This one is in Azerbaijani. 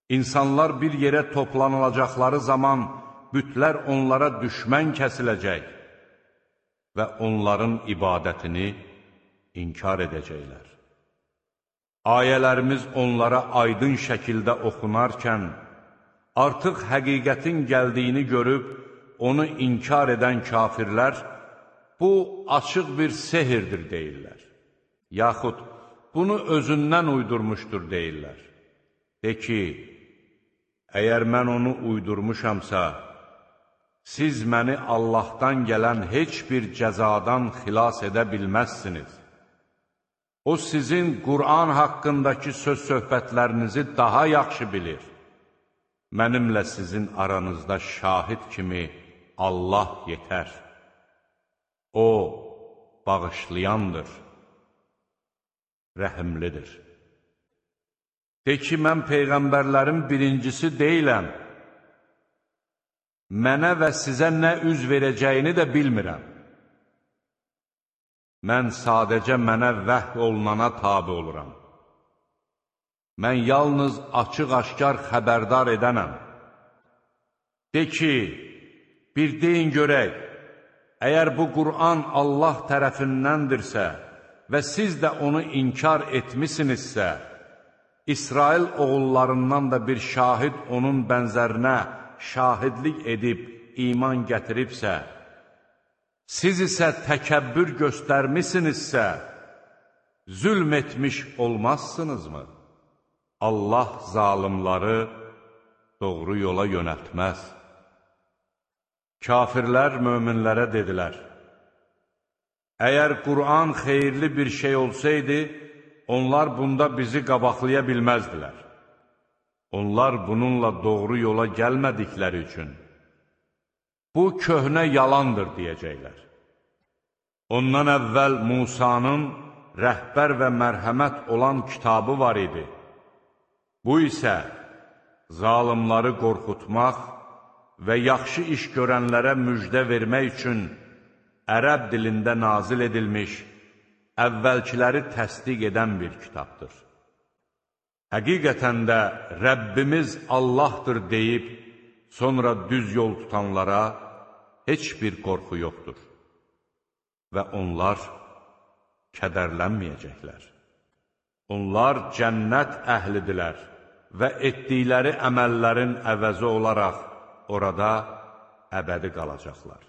İnsanlar bir yerə toplanılacaqları zaman bütlər onlara düşmən kəsiləcək və onların ibadətini inkar edəcəklər. Ayələrimiz onlara aydın şəkildə oxunarkən, artıq həqiqətin gəldiyini görüb, onu inkar edən kafirlər, bu açıq bir sehirdir deyirlər. Yaxud, bunu özündən uydurmuşdur deyirlər. De ki, əgər mən onu uydurmuşamsa, siz məni Allahdan gələn heç bir cəzadan xilas edə bilməzsiniz. O, sizin Qur'an haqqındakı söz-söhbətlərinizi daha yaxşı bilir. Mənimlə sizin aranızda şahid kimi Allah yetər. O, bağışlayandır, rəhimlidir. De ki, mən peyğəmbərlərin birincisi deyiləm. Mənə və sizə nə üz verəcəyini də bilmirəm. Mən sadəcə mənə vəhy olunana tabi oluram. Mən yalnız açıq-aşkar xəbərdar edənəm. De ki, bir deyin görək, əgər bu Qur'an Allah tərəfindəndirsə və siz də onu inkar etmisinizsə, İsrail oğullarından da bir şahid onun bənzərinə şahidlik edib iman gətiribsə, siz isə təkəbbür göstərmisinizsə, zülm etmiş olmazsınızmı? Allah zalimları doğru yola yönəltməz. Kafirlər möminlərə dedilər, əgər Qur'an xeyirli bir şey olsaydı, onlar bunda bizi qabaqlaya bilməzdilər. Onlar bununla doğru yola gəlmədikləri üçün, bu köhnə yalandır deyəcəklər. Ondan əvvəl Musanın rəhbər və mərhəmət olan kitabı var idi. Bu isə zalimları qorxutmaq və yaxşı iş görənlərə müjdə vermək üçün ərəb dilində nazil edilmiş, əvvəlkiləri təsdiq edən bir kitabdır. Həqiqətən də Rəbbimiz Allahdır deyib, sonra düz yol tutanlara heç bir qorxu yoxdur və onlar kədərlənməyəcəklər. Onlar cənnət əhlidirlər və etdikləri əməllərin əvəzi olaraq orada əbədi qalacaqlar.